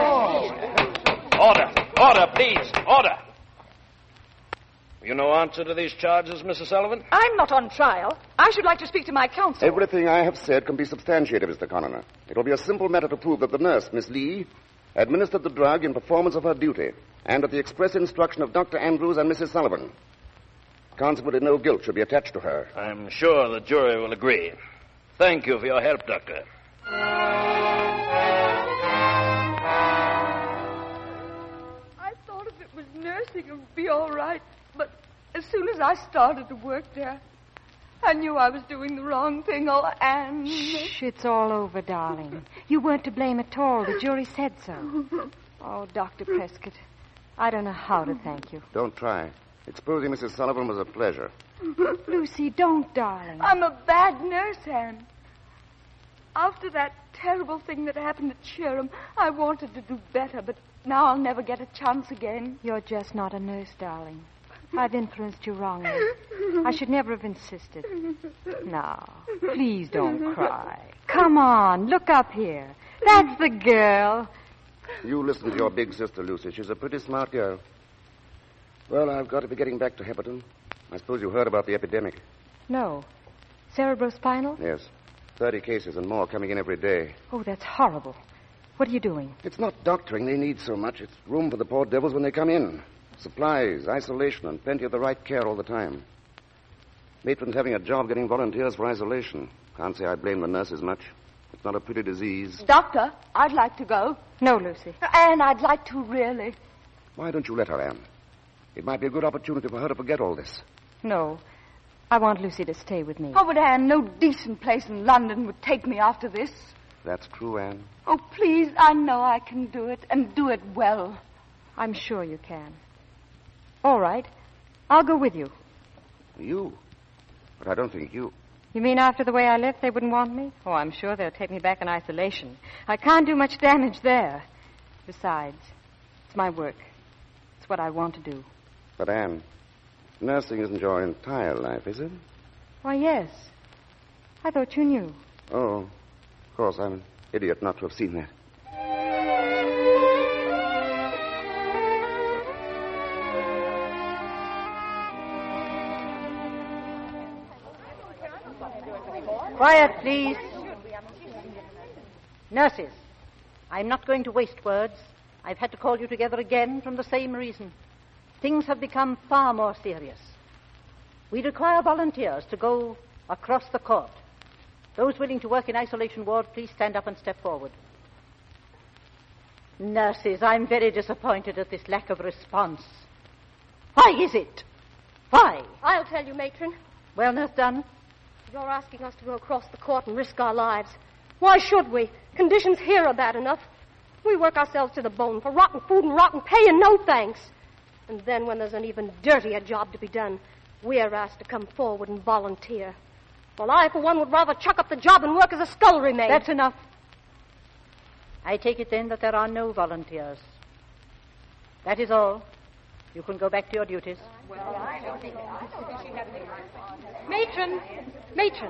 Order, please. Order. You no answer to these charges, Mrs. Sullivan? I'm not on trial. I should like to speak to my counsel. Everything I have said can be substantiated, Mr. Coroner. It will be a simple matter to prove that the nurse, Miss Lee, administered the drug in performance of her duty and at the express instruction of Dr. Andrews and Mrs. Sullivan. Consequently, no guilt should be attached to her. I'm sure the jury will agree. Thank you for your help, Doctor. I thought if it was nursing, it would be all right. But as soon as I started to work there, I knew I was doing the wrong thing. Oh, Anne. Shh, it's all over, darling. You weren't to blame at all. The jury said so. Oh, Dr. Prescott, I don't know how to thank you. Don't try. Exposing Mrs. Sullivan was a pleasure. Lucy, don't, darling. I'm a bad nurse, Anne. After that terrible thing that happened at Sherham, I wanted to do better, but now I'll never get a chance again. You're just not a nurse, darling. I've influenced you wrongly. I should never have insisted. Now, please don't cry. Come on, look up here. That's the girl. You listen to your big sister, Lucy. She's a pretty smart girl. Well, I've got to be getting back to Hepperton. I suppose you heard about the epidemic. No. Cerebrospinal? Yes. 30 cases and more coming in every day. Oh, that's horrible. What are you doing? It's not doctoring they need so much. It's room for the poor devils when they come in. Supplies, isolation, and plenty of the right care all the time. Matron's having a job getting volunteers for isolation. Can't say I blame the nurses much. It's not a pretty disease. Doctor, I'd like to go. No, Lucy. Anne, I'd like to, really. Why don't you let her, Anne? It might be a good opportunity for her to forget all this. No. I want Lucy to stay with me. Oh, but Anne, no decent place in London would take me after this. That's true, Anne. Oh, please, I know I can do it, and do it well. I'm sure you can. All right. I'll go with you. You? But I don't think you... You mean after the way I left, they wouldn't want me? Oh, I'm sure they'll take me back in isolation. I can't do much damage there. Besides, it's my work. It's what I want to do. But, Anne, nursing isn't your entire life, is it? Why, yes. I thought you knew. Oh, of course, I'm an idiot not to have seen that. Quiet, please. Nurses, I'm not going to waste words. I've had to call you together again from the same reason. Things have become far more serious. We require volunteers to go across the court. Those willing to work in isolation ward, please stand up and step forward. Nurses, I'm very disappointed at this lack of response. Why is it? Why? I'll tell you, Matron. Well, Nurse Dunn? You're asking us to go across the court and risk our lives. Why should we? Conditions here are bad enough. We work ourselves to the bone for rotten food and rotten pay and no thanks. And then when there's an even dirtier job to be done, we're asked to come forward and volunteer. Well, I, for one, would rather chuck up the job and work as a scullery maid. That's enough. I take it then that there are no volunteers. That is all. You can go back to your duties. Matron! Matron!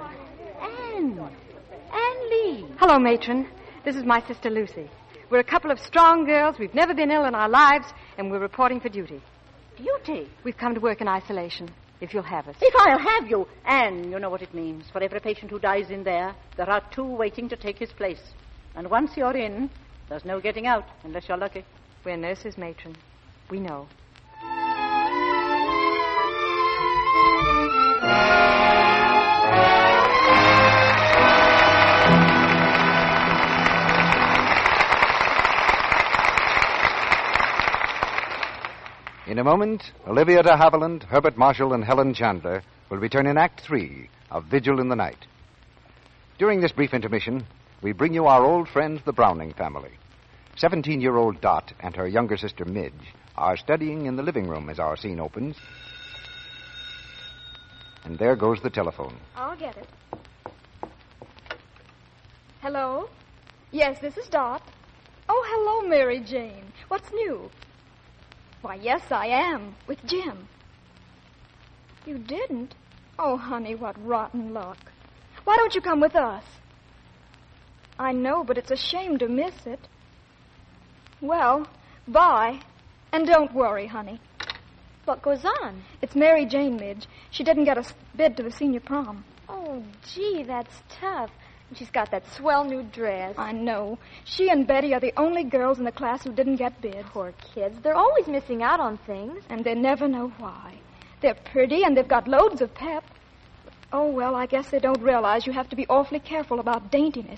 Anne Lee. Hello, Matron. This is my sister Lucy. We're a couple of strong girls. We've never been ill in our lives, and we're reporting for duty. Duty? We've come to work in isolation, if you'll have us. If I'll have you. Anne, you know what it means. For every patient who dies in there are 2 waiting to take his place. And once you're in, there's no getting out, unless you're lucky. We're nurses, Matron. We know. In a moment, Olivia de Havilland, Herbert Marshall, and Helen Chandler will return in Act 3 of Vigil in the Night. During this brief intermission, we bring you our old friends, the Browning family. 17-year-old Dot and her younger sister Midge are studying in the living room as our scene opens. And there goes the telephone. I'll get it. Hello? Yes, this is Dot. Oh, hello, Mary Jane. What's new? Why, yes, I am, with Jim. You didn't? Oh, honey, what rotten luck. Why don't you come with us? I know, but it's a shame to miss it. Well, bye. And don't worry, honey. What goes on? It's Mary Jane, Midge. She didn't get a bid to the senior prom. Oh, gee, that's tough. And she's got that swell new dress. I know. She and Betty are the only girls in the class who didn't get bids. Poor kids. They're always missing out on things. And they never know why. They're pretty and they've got loads of pep. Oh, well, I guess they don't realize you have to be awfully careful about daintiness.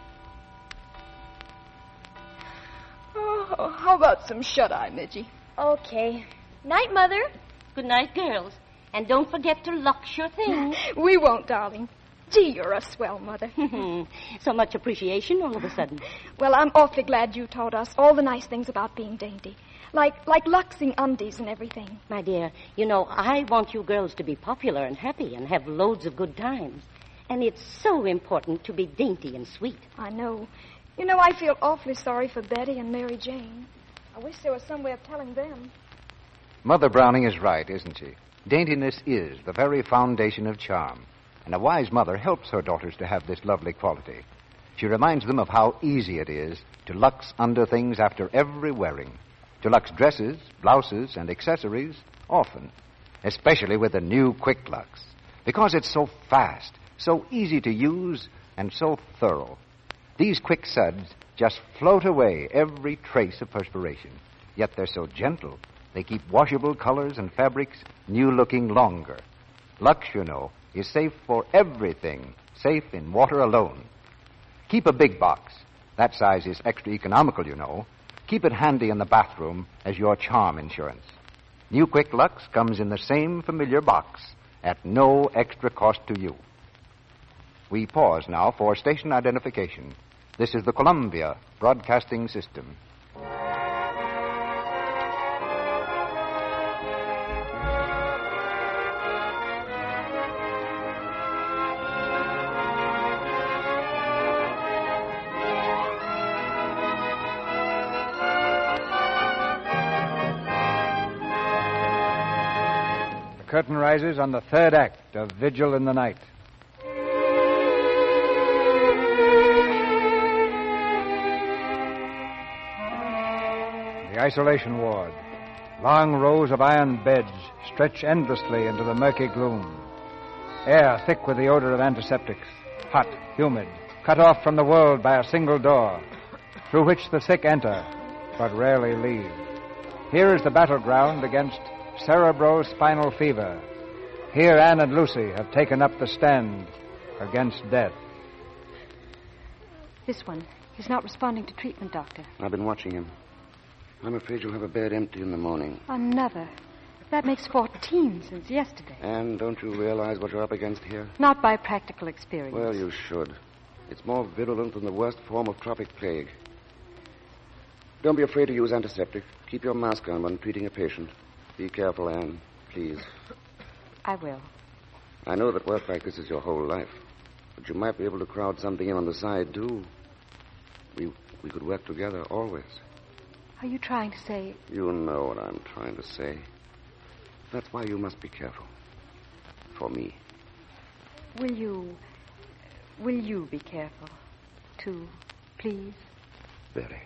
Oh, how about some shut-eye, Midgie? Okay. Night, Mother. Good night, girls. And don't forget to lock your things. We won't, darling. Gee, you're a swell mother. So much appreciation all of a sudden. Well, I'm awfully glad you taught us all the nice things about being dainty. Like luxing undies and everything. My dear, you know, I want you girls to be popular and happy and have loads of good times. And it's so important to be dainty and sweet. I know. You know, I feel awfully sorry for Betty and Mary Jane. I wish there was some way of telling them. Mother Browning is right, isn't she? Daintiness is the very foundation of charm. And a wise mother helps her daughters to have this lovely quality. She reminds them of how easy it is to lux under things after every wearing. To lux dresses, blouses, and accessories often. Especially with the new Quick Lux. Because it's so fast, so easy to use, and so thorough. These quick suds just float away every trace of perspiration. Yet they're so gentle, they keep washable colors and fabrics new-looking longer. Lux, you know, is safe for everything, safe in water alone. Keep a big box. That size is extra economical, you know. Keep it handy in the bathroom as your charm insurance. New Quick Lux comes in the same familiar box at no extra cost to you. We pause now for station identification. This is the Columbia Broadcasting System. The curtain rises on the third act of Vigil in the Night. The isolation ward. Long rows of iron beds stretch endlessly into the murky gloom. Air thick with the odor of antiseptics. Hot, humid, cut off from the world by a single door, through which the sick enter, but rarely leave. Here is the battleground against cerebrospinal fever. Here Anne and Lucy have taken up the stand against death. This one. He's not responding to treatment, Doctor. I've been watching him. I'm afraid you'll have a bed empty in the morning. Another. That makes 14 since yesterday. And don't you realize what you're up against here? Not by practical experience. Well, you should. It's more virulent than the worst form of tropic plague. Don't be afraid to use antiseptic. Keep your mask on when treating a patient. Be careful, Anne, please. I will. I know that work like this is your whole life, but you might be able to crowd something in on the side, too. We could work together always. Are you trying to say... You know what I'm trying to say. That's why you must be careful. For me. Will you be careful, too, please? Very.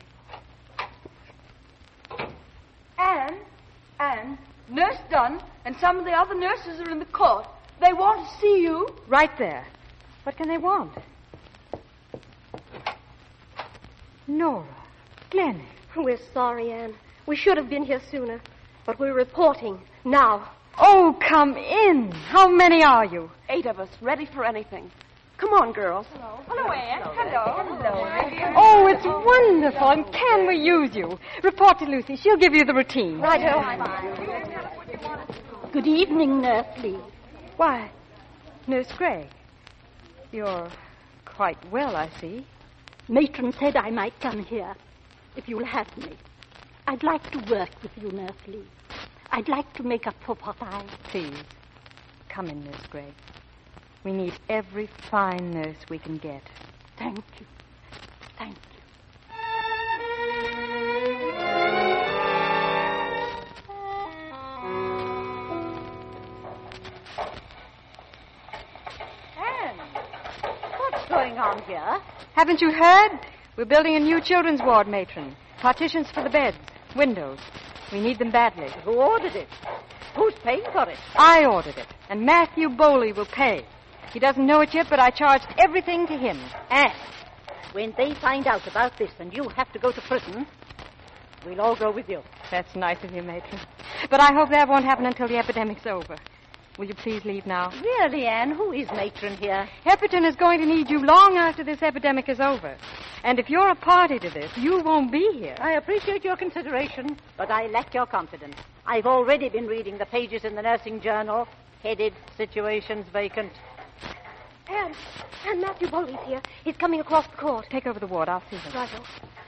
Anne, Nurse Dunn and some of the other nurses are in the court. They want to see you. Right there. What can they want? Nora. Glenn. We're sorry, Anne. We should have been here sooner. But we're reporting now. Oh, come in. How many are you? 8 of us, ready for anything. Come on, girls. Hello, Anne. Hello. Oh, it's wonderful. And can we use you? Report to Lucy. She'll give you the routine. Righto. Good evening, Nurse Lee. Why, Nurse Gregg. You're quite well, I see. Matron said I might come here, if you'll have me. I'd like to work with you, Nurse Lee. I'd like to make up for what I... Please, come in, Nurse Gregg. We need every fine nurse we can get. Thank you. Thank you. Anne, what's going on here? Haven't you heard? We're building a new children's ward, Matron. Partitions for the beds, windows. We need them badly. Who ordered it? Who's paying for it? I ordered it, and Matthew Bowley will pay. He doesn't know it yet, but I charged everything to him. Anne, when they find out about this and you have to go to prison, we'll all go with you. That's nice of you, Matron. But I hope that won't happen until the epidemic's over. Will you please leave now? Really, Anne, who is Matron here? Hepperton is going to need you long after this epidemic is over. And if you're a party to this, you won't be here. I appreciate your consideration, but I lack your confidence. I've already been reading the pages in the nursing journal. Headed. Situation's vacant. And Matthew Bowley's here. He's coming across the court. Take over the ward. I'll see him. Righto.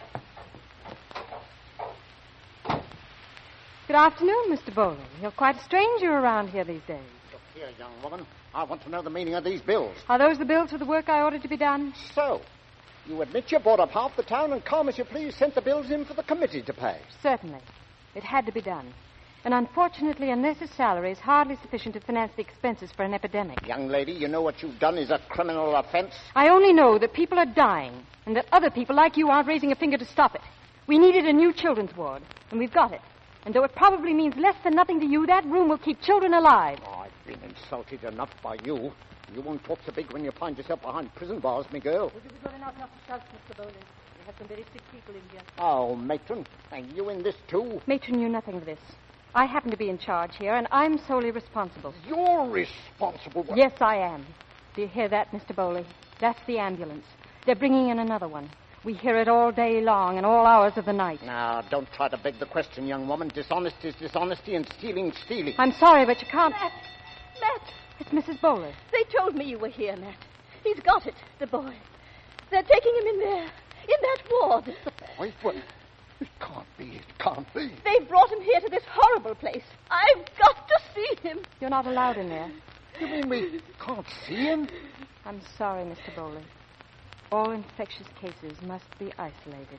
Good afternoon, Mr. Bowley. You're quite a stranger around here these days. Look here, young woman. I want to know the meaning of these bills. Are those the bills for the work I ordered to be done? So, you admit you bought up half the town and calm as you please sent the bills in for the committee to pay? Certainly. It had to be done. And unfortunately, unless his salary is hardly sufficient to finance the expenses for an epidemic. Young lady, you know what you've done is a criminal offense? I only know that people are dying and that other people like you aren't raising a finger to stop it. We needed a new children's ward, and we've got it. And though it probably means less than nothing to you, that room will keep children alive. Oh, I've been insulted enough by you. You won't talk so big when you find yourself behind prison bars, me girl. Would you be good enough not to shout, Mr. Bowling? We have some very sick people in here. Oh, matron, are you in this too? Matron knew nothing of this. I happen to be in charge here, and I'm solely responsible. You're responsible? Yes, I am. Do you hear that, Mr. Bowley? That's the ambulance. They're bringing in another one. We hear it all day long and all hours of the night. Now, don't try to beg the question, young woman. Dishonesty is dishonesty and stealing. I'm sorry, but you can't... Matt! It's Mrs. Bowley. They told me you were here, Matt. He's got it, the boy. They're taking him in there, in that ward. The boy? What? It can't be. It can't be. They brought him here to this horrible place. I've got to see him. You're not allowed in there. You mean we can't see him? I'm sorry, Mr. Bowley. All infectious cases must be isolated.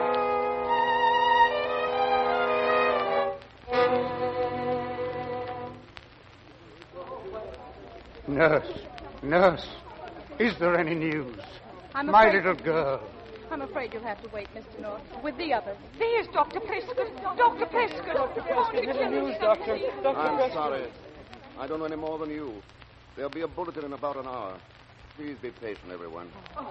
Nurse, is there any news? My little girl. I'm afraid you'll have to wait, Mr. North, with the others. There's Dr. Prescott. Dr. Prescott. Dr. Prescott, any news, Doctor? I'm sorry. I don't know any more than you. There'll be a bulletin in about an hour. Please be patient, everyone.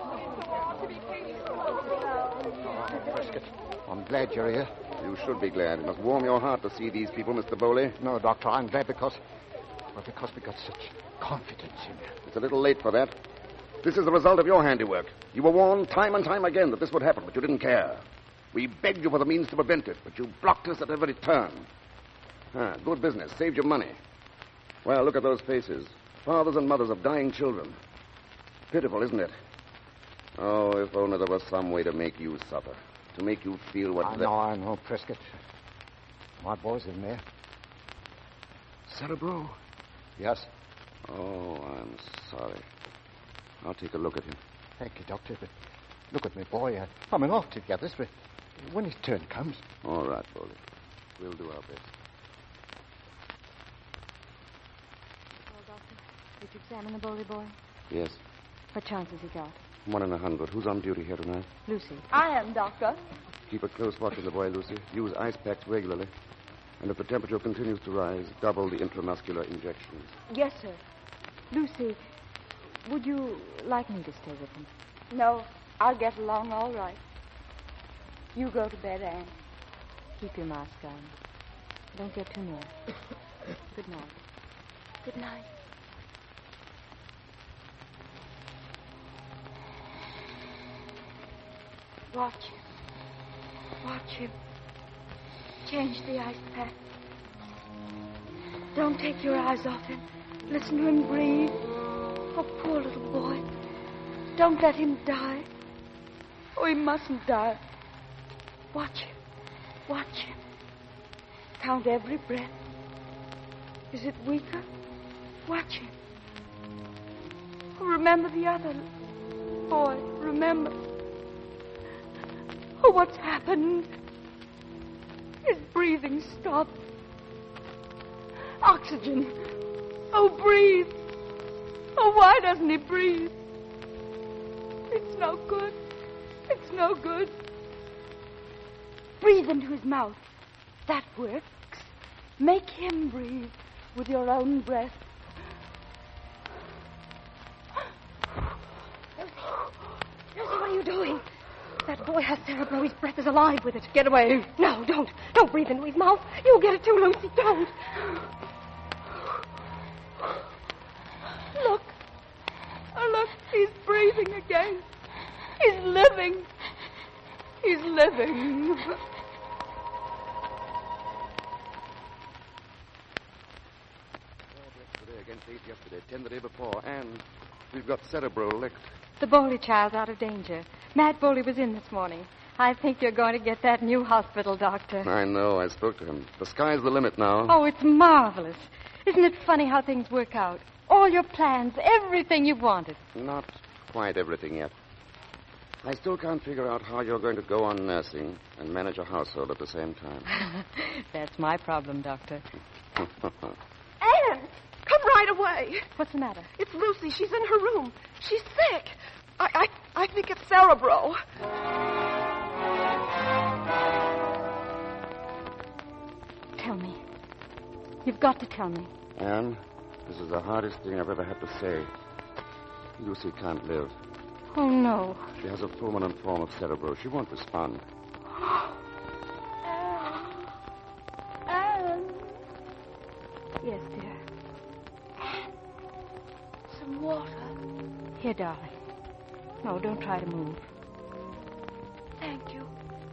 Prescott, I'm glad you're here. You should be glad. It must warm your heart to see these people, Mr. Bowley. No, Doctor, I'm glad because we got such confidence in you. It's a little late for that. This is the result of your handiwork. You were warned time and time again that this would happen, but you didn't care. We begged you for the means to prevent it, but you blocked us at every turn. Good business. Saved you money. Well, look at those faces. Fathers and mothers of dying children. Pitiful, isn't it? Oh, if only there was some way to make you suffer. To make you feel what... I know, Prescott. My boy's in there. Cerebro? Yes. Oh, I'm sorry. I'll take a look at him. Thank you, Doctor, but look at me, boy. I'm an off to get this, but when his turn comes... All right, Bowley. We'll do our best. Well, Doctor, did you examine the Bowley boy? Yes. What chance has he got? 1 in 100. Who's on duty here tonight? Lucy. I am, Doctor. Keep a close watch on the boy, Lucy. Use ice packs regularly. And if the temperature continues to rise, double the intramuscular injections. Yes, sir. Lucy, would you like me to stay with him? No, I'll get along all right. You go to bed, Anne. Keep your mask on. Don't get too near. Good night. Good night. Watch him. Watch him. Change the ice pack. Don't take your eyes off him. Listen to him breathe. Oh, poor little boy. Don't let him die. Oh, he mustn't die. Watch him. Watch him. Count every breath. Is it weaker? Watch him. Oh, remember the other boy. Remember. Oh, what's happened? His breathing stopped. Oxygen. Oh, breathe. Oh, why doesn't he breathe? It's no good. It's no good. Breathe into his mouth. That works. Make him breathe with your own breath. Lucy, what are you doing? That boy has cerebro. His breath is alive with it. Get away. No, don't. Don't breathe into his mouth. You'll get it too, Lucy. Don't. Look. Oh, look. He's breathing again. He's living. He's living. Today again 8 yesterday, 10 the day before, and we've got Cerebro licked. The Bowley child's out of danger. Matt Bowley was in this morning. I think you're going to get that new hospital, Doctor. I know. I spoke to him. The sky's the limit now. Oh, it's marvelous. Isn't it funny how things work out? All your plans, everything you've wanted. Not quite everything yet. I still can't figure out how you're going to go on nursing and manage a household at the same time. That's my problem, Doctor. Anne, come right away. What's the matter? It's Lucy. She's in her room. She's sick. I think it's Cerebro. Tell me. You've got to tell me. Anne, this is the hardest thing I've ever had to say. Lucy can't live. Oh, no. She has a fulminant form of Cerebro. She won't respond. Anne. Yes, dear. Some water. Here, darling. No, don't try to move. Thank you.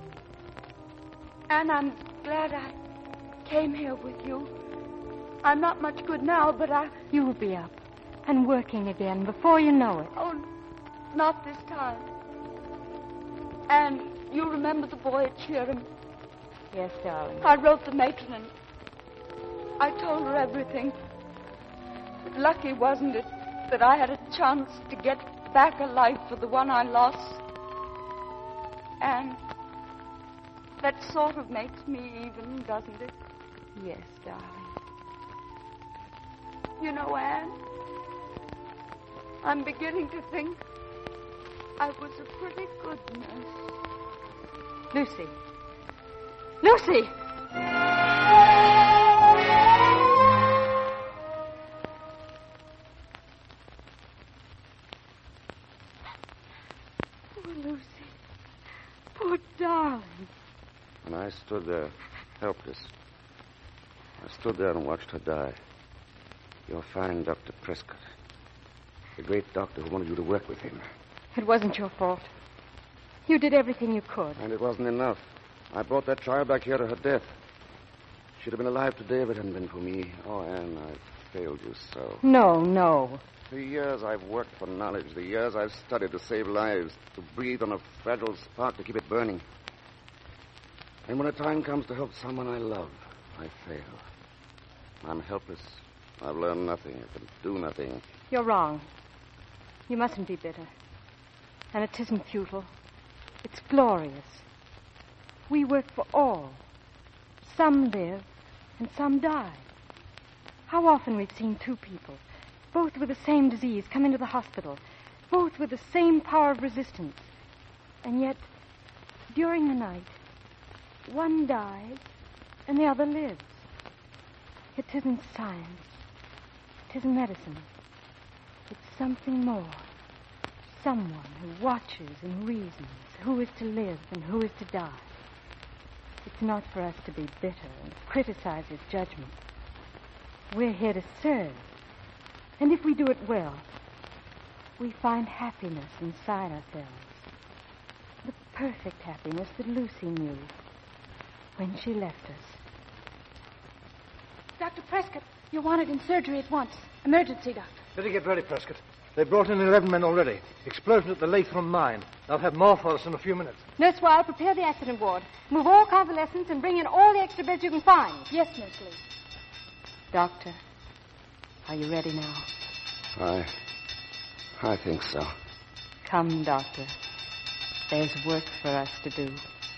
And I'm glad I came here with you. I'm not much good now, but You'll be up and working again before you know it. Oh, not this time. And you remember the boy at Cheerham? Yes, darling. I wrote the matron and I told her everything. But lucky, wasn't it, that I had a chance to get back a life for the one I lost. And that sort of makes me even, doesn't it? Yes, darling. You know, Anne, I'm beginning to think I was a pretty good nurse. Lucy. Lucy! Poor Lucy. Poor darling. And I stood there, helpless. I stood there and watched her die. Your fine Dr. Prescott. The great doctor who wanted you to work with him. It wasn't your fault. You did everything you could. And it wasn't enough. I brought that child back here to her death. She'd have been alive today if it hadn't been for me. Oh, Anne, I've failed you so. No. The years I've worked for knowledge, the years I've studied to save lives, to breathe on a fragile spark to keep it burning. And when a time comes to help someone I love, I fail. I'm helpless. I've learned nothing. I can do nothing. You're wrong. You mustn't be bitter. And it isn't futile. It's glorious. We work for all. Some live and some die. How often we've seen two people, both with the same disease, come into the hospital, both with the same power of resistance. And yet, during the night, one dies and the other lives. It isn't science. It isn't medicine. It's something more. Someone who watches and reasons who is to live and who is to die. It's not for us to be bitter and criticize his judgment. We're here to serve. And if we do it well, we find happiness inside ourselves. The perfect happiness that Lucy knew when she left us. Dr. Prescott, you're wanted in surgery at once. Emergency, Doctor. Better get ready, Prescott. They've brought in 11 men already. Explosion at the Latham mine. They'll have more for us in a few minutes. Nurse Wild, prepare the accident ward. Move all convalescents and bring in all the extra beds you can find. Yes, Nurse Lee. Doctor, are you ready now? I think so. Come, Doctor. There's work for us to do.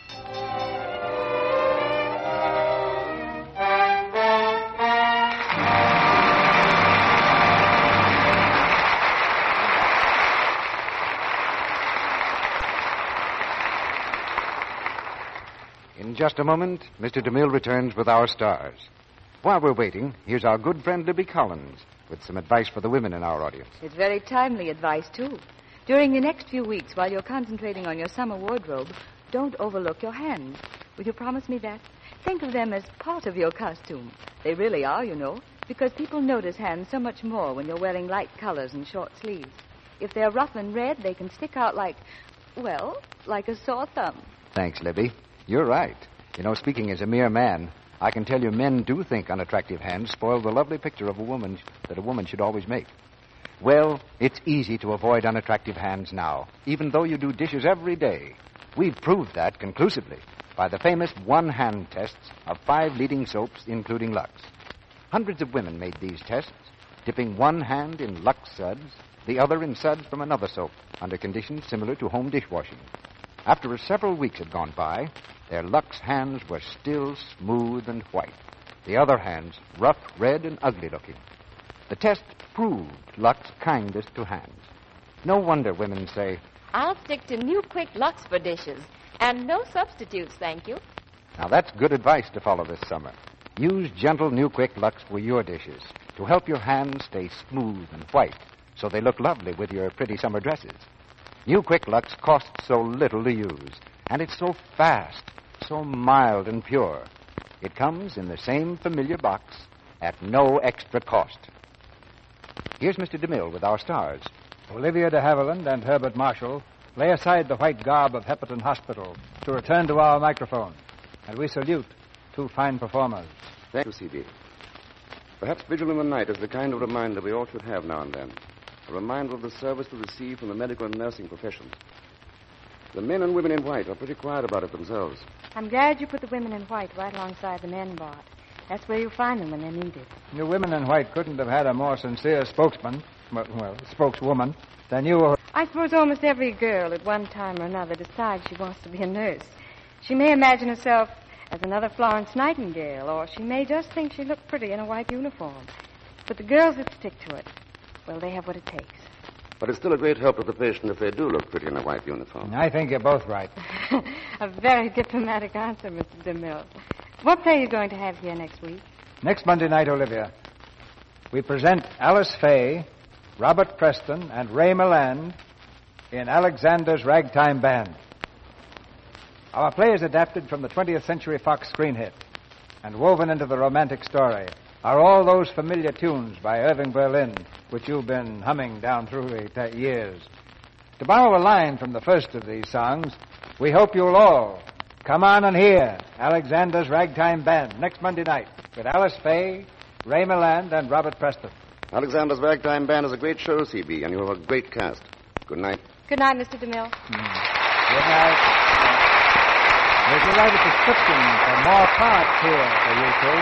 In just a moment, Mr. DeMille returns with our stars. While we're waiting, here's our good friend Libby Collins with some advice for the women in our audience. It's very timely advice, too. During the next few weeks, while you're concentrating on your summer wardrobe, don't overlook your hands. Will you promise me that? Think of them as part of your costume. They really are, you know, because people notice hands so much more when you're wearing light colors and short sleeves. If they're rough and red, they can stick out like a sore thumb. Thanks, Libby. You're right. You know, speaking as a mere man, I can tell you men do think unattractive hands spoil the lovely picture of a woman that a woman should always make. Well, it's easy to avoid unattractive hands now, even though you do dishes every day. We've proved that conclusively by the famous one-hand tests of 5 leading soaps, including Lux. Hundreds of women made these tests, dipping one hand in Lux suds, the other in suds from another soap, under conditions similar to home dishwashing. After several weeks had gone by, their Lux hands were still smooth and white. The other hands rough, red, and ugly-looking. The test proved Lux kindest to hands. No wonder women say, I'll stick to New Quick Lux for dishes. And no substitutes, thank you. Now, that's good advice to follow this summer. Use gentle New Quick Lux for your dishes to help your hands stay smooth and white so they look lovely with your pretty summer dresses. New Quick Lux costs so little to use, and it's so fast, so mild and pure. It comes in the same familiar box at no extra cost. Here's Mr. DeMille with our stars. Olivia de Havilland and Herbert Marshall lay aside the white garb of Hepperton Hospital to return to our microphone. And we salute 2 fine performers. Thank you, C.B. Perhaps Vigil in the Night is the kind of reminder we all should have now and then. A reminder of the service to receive from the medical and nursing professions. The men and women in white are pretty quiet about it themselves. I'm glad you put the women in white right alongside the men, Bart. That's where you'll find them when they're needed. The women in white couldn't have had a more sincere spokesman, spokeswoman, than you or... I suppose almost every girl at one time or another decides she wants to be a nurse. She may imagine herself as another Florence Nightingale, or she may just think she looked pretty in a white uniform. But the girls that stick to it, well, they have what it takes. But it's still a great help to the patient if they do look pretty in a white uniform. I think you're both right. A very diplomatic answer, Mr. DeMille. What play are you going to have here next week? Next Monday night, Olivia, we present Alice Faye, Robert Preston, and Ray Milland in Alexander's Ragtime Band. Our play is adapted from the 20th Century Fox screen hit, and woven into the romantic story are all those familiar tunes by Irving Berlin, which you've been humming down through the years. To borrow a line from the first of these songs, we hope you'll all come on and hear Alexander's Ragtime Band next Monday night with Alice Faye, Ray Milland, and Robert Preston. Alexander's Ragtime Band is a great show, C.B., and you have a great cast. Good night. Good night, Mr. DeMille. Good night. Would you write a prescription for more parts here for you two?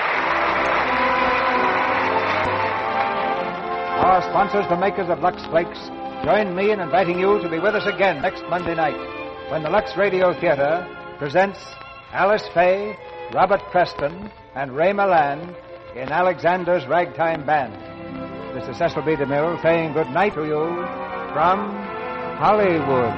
Our sponsors, the makers of Lux Flakes, join me in inviting you to be with us again next Monday night when the Lux Radio Theater presents Alice Faye, Robert Preston, and Ray Milland in Alexander's Ragtime Band. This is Cecil B. DeMille saying good night to you from Hollywood.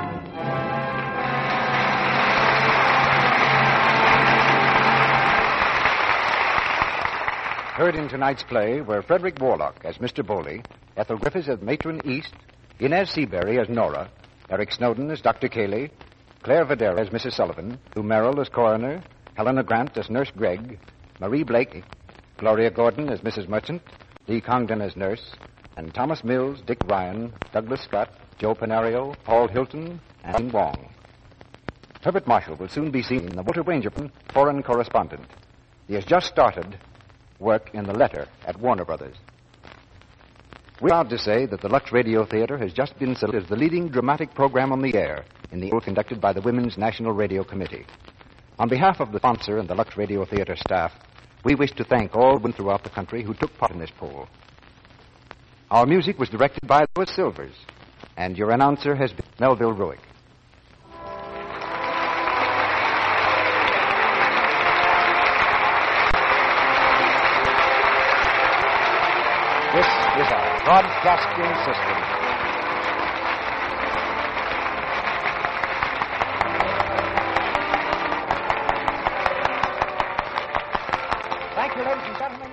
Heard in tonight's play were Frederick Warlock as Mr. Bowley, Ethel Griffiths as Matron East, Inez Seabury as Nora, Eric Snowden as Dr. Cayley, Claire Videra as Mrs. Sullivan, Lou Merrill as Coroner, Helena Grant as Nurse Gregg, Marie Blake, Gloria Gordon as Mrs. Merchant, Lee Congdon as Nurse, and Thomas Mills, Dick Ryan, Douglas Scott, Joe Panario, Paul Hilton, and Dean Wong. Herbert Marshall will soon be seen in the Walter Wangerman foreign correspondent. He has just started work in The Letter at Warner Brothers. We're proud to say that the Lux Radio Theater has just been selected as the leading dramatic program on the air in the poll conducted by the Women's National Radio Committee. On behalf of the sponsor and the Lux Radio Theater staff, we wish to thank all women throughout the country who took part in this poll. Our music was directed by Louis Silvers, and your announcer has been Melville Ruick. This is our broadcasting system. Thank you, ladies and gentlemen.